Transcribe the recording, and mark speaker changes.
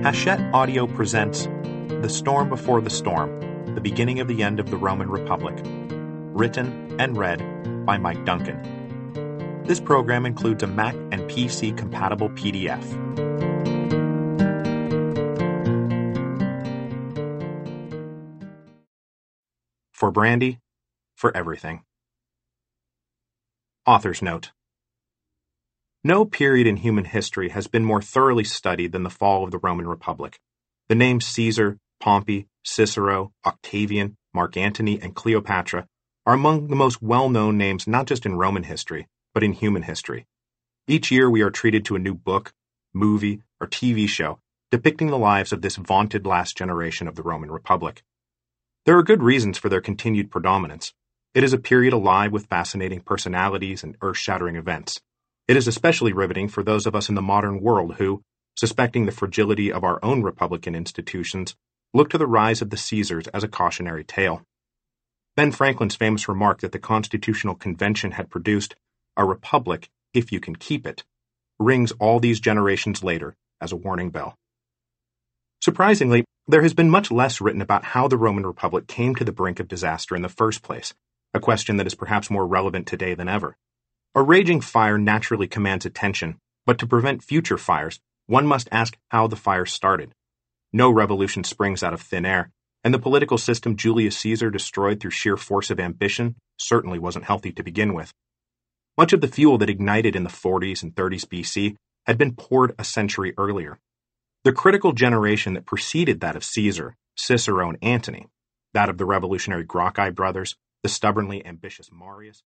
Speaker 1: Hachette Audio presents The Storm Before the Storm, The Beginning of the End of the Roman Republic, written and read by Mike Duncan. This program includes a Mac and PC compatible PDF. For Brandy, for everything. Author's note. No period in human history has been more thoroughly studied than the fall of the Roman Republic. The names Caesar, Pompey, Cicero, Octavian, Mark Antony, and Cleopatra are among the most well-known names not just in Roman history, but in human history. Each year we are treated to a new book, movie, or TV show depicting the lives of this vaunted last generation of the Roman Republic. There are good reasons for their continued predominance. It is a period alive with fascinating personalities and earth-shattering events. It is especially riveting for those of us in the modern world who, suspecting the fragility of our own republican institutions, look to the rise of the Caesars as a cautionary tale. Ben Franklin's famous remark that the Constitutional Convention had produced a republic, if you can keep it, rings all these generations later as a warning bell. Surprisingly, there has been much less written about how the Roman Republic came to the brink of disaster in the first place, a question that is perhaps more relevant today than ever. A raging fire naturally commands attention, but to prevent future fires, one must ask how the fire started. No revolution springs out of thin air, and the political system Julius Caesar destroyed through sheer force of ambition certainly wasn't healthy to begin with. Much of the fuel that ignited in the 40s and 30s BC had been poured a century earlier. The critical generation that preceded that of Caesar, Cicero, and Antony, that of the revolutionary Gracchi brothers, the stubbornly ambitious Marius,